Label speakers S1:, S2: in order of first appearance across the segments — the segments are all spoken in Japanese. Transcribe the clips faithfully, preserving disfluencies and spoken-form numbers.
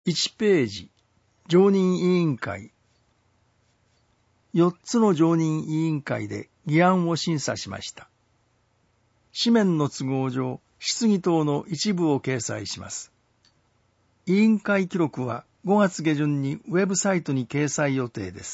S1: いちページ、常任委員会。よっつの常任委員会で議案を審査しました。紙面の都合上、質疑等の一部を掲載します。委員会記録はごがつ下旬にウェブサイトに掲載予定です。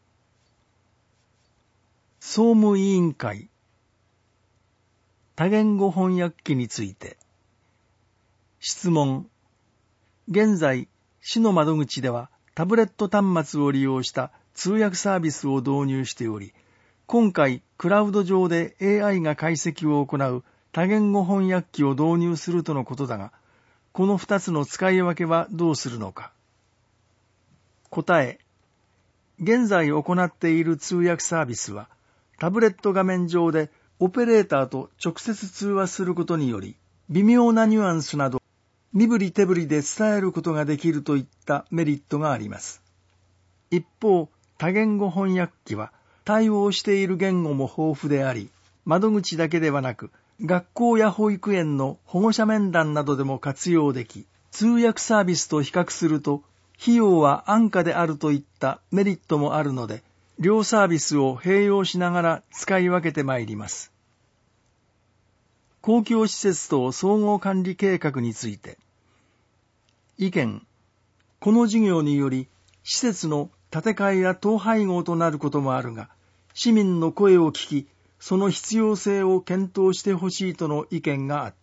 S1: 総務委員会。多言語翻訳機について。質問。現在、市の窓口ではタブレット端末を利用した通訳サービスを導入しており、今回クラウド上で エーアイ が解析を行う多言語翻訳機を導入するとのことだが、この二つの使い分けはどうするのか。答え。現在行っている通訳サービスは、タブレット画面上でオペレーターと直接通話することにより、微妙なニュアンスなど、身振り手振りで伝えることができるといったメリットがあります。一方、多言語翻訳機は対応している言語も豊富であり、窓口だけではなく、学校や保育園の保護者面談などでも活用でき、通訳サービスと比較すると、費用は安価であるといったメリットもあるので、両サービスを併用しながら使い分けてまいります。公共施設等総合管理計画について。意見。この事業により、施設の建て替えや統廃合となることもあるが、市民の声を聞き、その必要性を検討してほしいとの意見があった。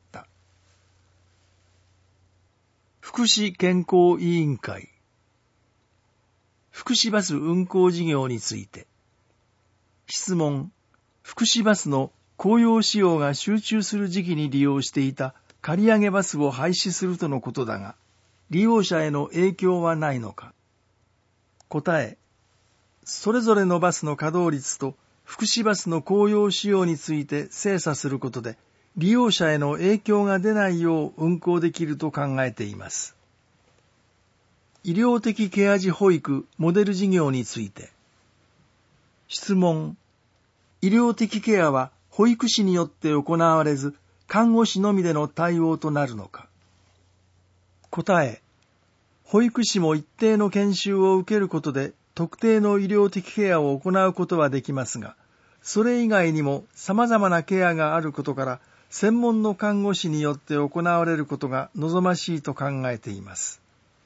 S1: 福祉健康委員会。福祉バス運行事業について。質問。福祉バスの公用使用が集中する時期に利用していた借り上げバスを廃止するとのことだが、利用者への影響はないのか。答え。それぞれのバスの稼働率と福祉バスの公用使用について精査することで、利用者への影響が出ないよう運行できると考えています。医療的ケア児保育モデル事業について。質問。医療的ケアは保育士によって行われず、看護師のみでの対応となるのか。答え。保育士も一定の研修を受けることで特定の医療的ケアを行うことはできますが、それ以外にも様々なケアがあることから、専門の看護師によって行われることが望ましいと考えています。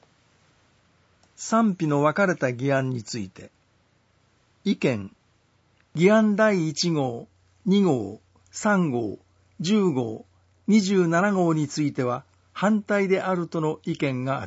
S1: 賛否の分かれた議案について。意見。議案だいいち号、に号、さん号、じゅう号、にじゅうなな号については反対であるとの意見があった。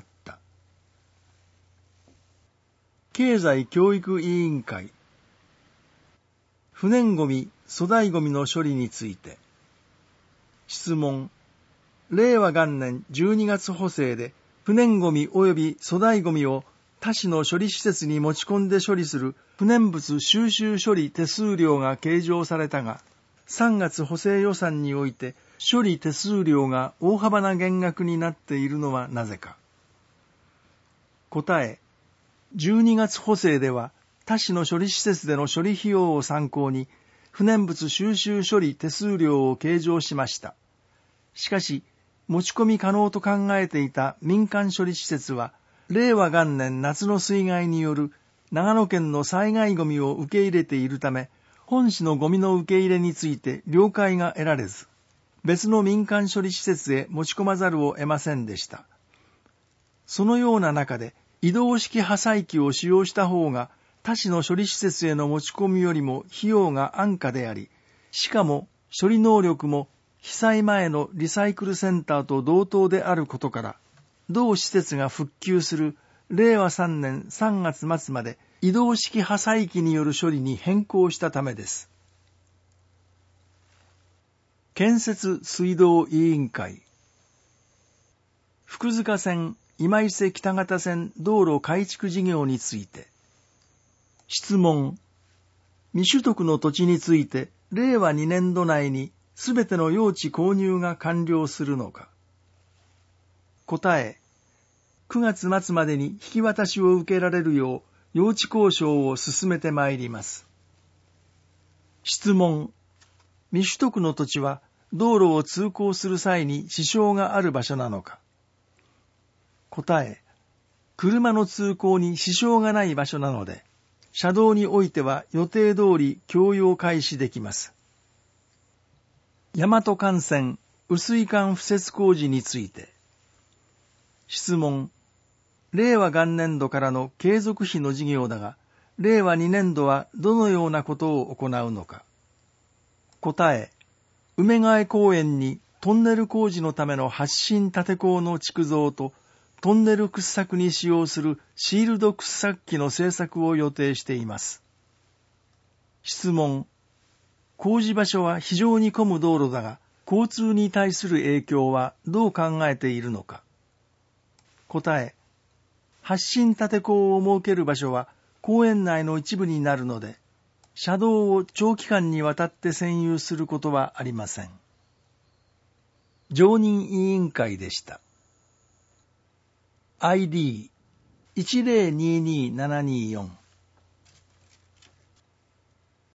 S1: 経済教育委員会。不燃ごみ、粗大ごみの処理について。質問。令和元年じゅうにがつ補正で不燃ごみ及び粗大ごみを他市の処理施設に持ち込んで処理する不燃物収集処理手数料が計上されたが、さんがつ補正予算において処理手数料が大幅な減額になっているのはなぜか。答え。じゅうにがつ補正では他市の処理施設での処理費用を参考に不燃物収集処理手数料を計上しました。しかし、持ち込み可能と考えていた民間処理施設は、令和元年夏の水害による長野県の災害ゴミを受け入れているため、本市のゴミの受け入れについて了解が得られず、別の民間処理施設へ持ち込まざるを得ませんでした。そのような中で、移動式破砕機を使用した方が、他市の処理施設への持ち込みよりも費用が安価であり、しかも処理能力も被災前のリサイクルセンターと同等であることから、同施設が復旧する令和さんねんさんがつ末まで移動式破砕機による処理に変更したためです。建設水道委員会。福塚線今伊勢北方線道路改築事業について。質問。未取得の土地について令和にねんど内にすべての用地購入が完了するのか。答え。くがつ末までに引き渡しを受けられるよう用地交渉を進めてまいります。質問。未取得の土地は道路を通行する際に支障がある場所なのか。答え。 車の通行に支障がない場所なので、車道においては予定通り供用開始できます。大和幹線雨水管敷設工事について。質問。令和元年度からの継続費の事業だが、令和にねん度はどのようなことを行うのか。答え。梅ヶ江公園にトンネル工事のための発進立坑の築造と、トンネル掘削に使用するシールド掘削機の製作を予定しています。質問。工事場所は非常に混む道路だが、交通に対する影響はどう考えているのか。答え。発進立坑を設ける場所は公園内の一部になるので、車道を長期間にわたって占有することはありません。常任委員会でした。アイディーいちゼロにーにーななにーよん